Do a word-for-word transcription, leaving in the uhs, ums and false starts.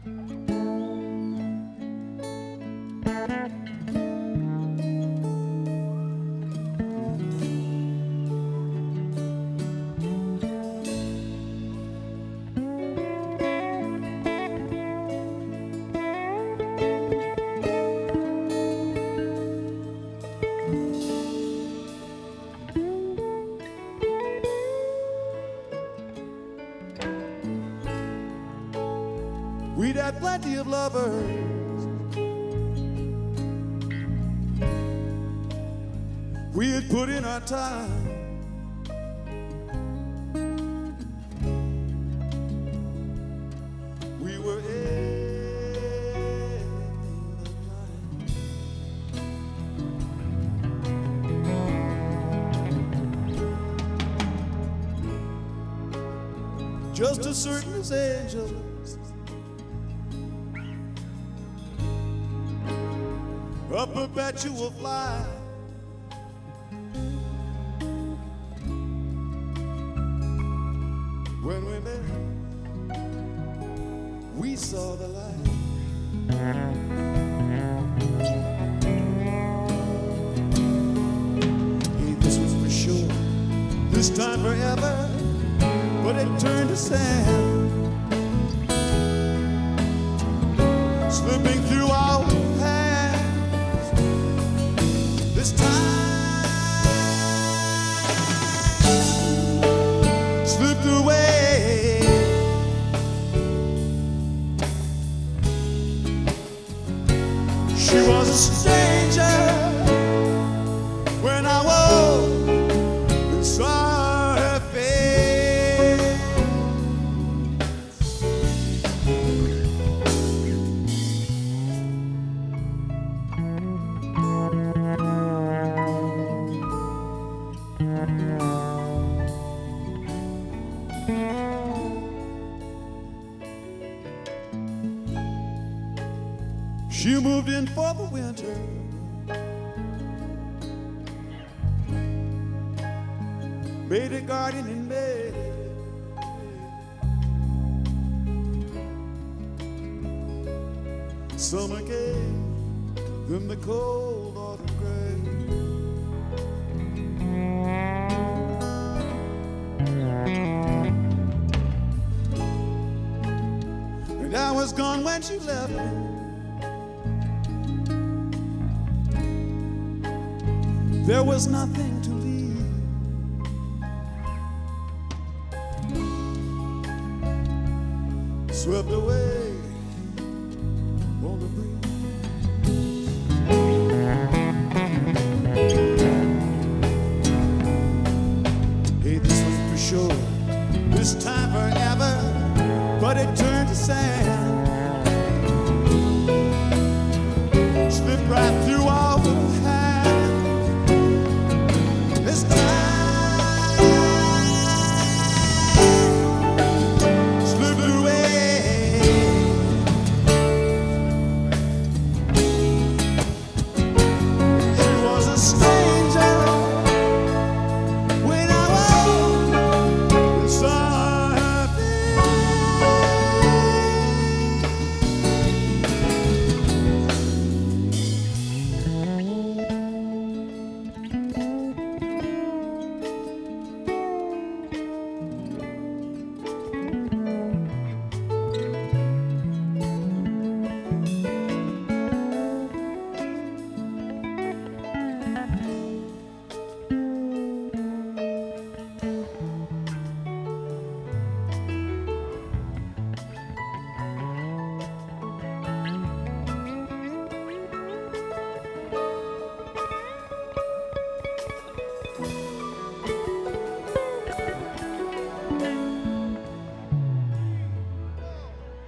We'd had plenty of lovers. We had put in our time. We were in the line. Just as certain as angels, a perpetual flight. When we met, we saw the light. Hey, this was for sure, this time forever, but it turned to sand, slipping through our this time slipped away. She was a stranger when I woke and saw her face. She moved in for the winter, made a garden in May. Summer came, then the cold autumn gray. And I was gone when she left me. There was nothing to leave. Swept away on the breeze. Hey, this was for sure, this time forever, but it turned to sand, slipped right through our